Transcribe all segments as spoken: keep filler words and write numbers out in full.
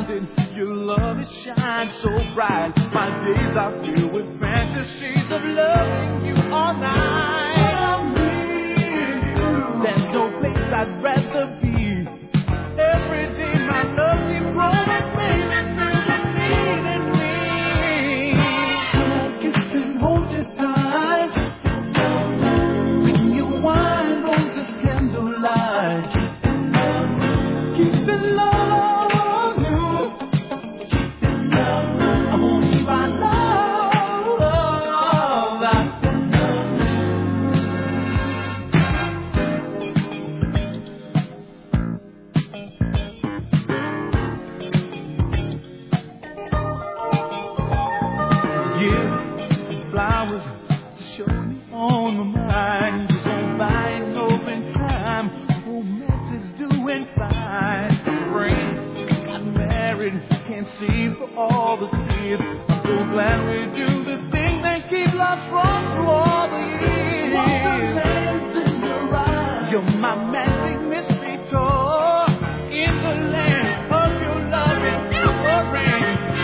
blinded. Your love, it shines so bright. My days are filled with fantasies of loving you all night. There's no place I'd rather be. Every day my love keeps growing, baby, till you needing me. When I kiss and hold you tight, when you wine roses candlelight, keep it love you, keep it love. I won't leave my love, love. Flowers to show you on my mind. You won't buy it open time. Romance is doing fine. Rain, got married, can't see for all the tears. I'm so glad we do the things that keep love strong through all the years. Wonderland's in your eyes. You're my magic mystery tour. In the land of your love and silver rain.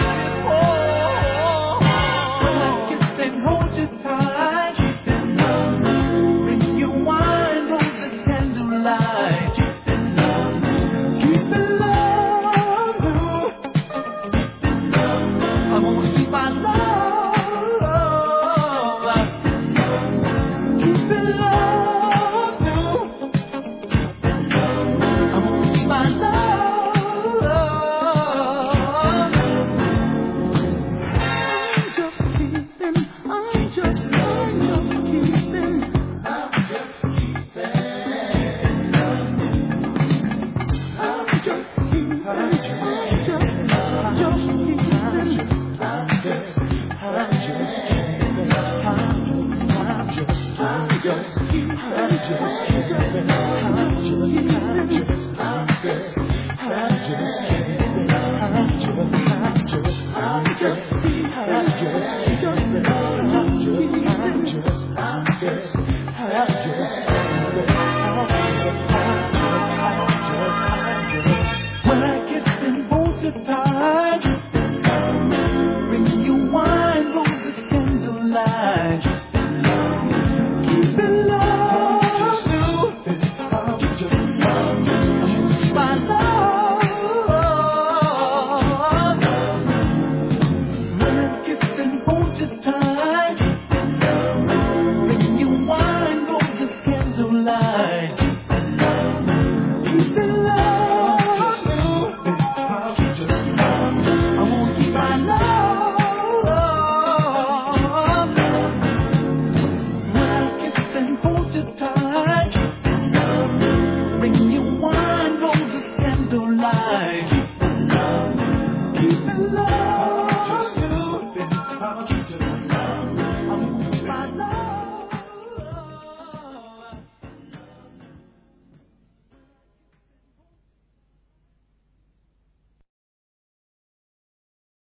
Hold you tight, keep it love. When you wine roses candlelight, keep it love, keep it love, keep it love. I won't keep my love, keep it love, keep it love. I won't keep my love. When I kiss and hold you tight.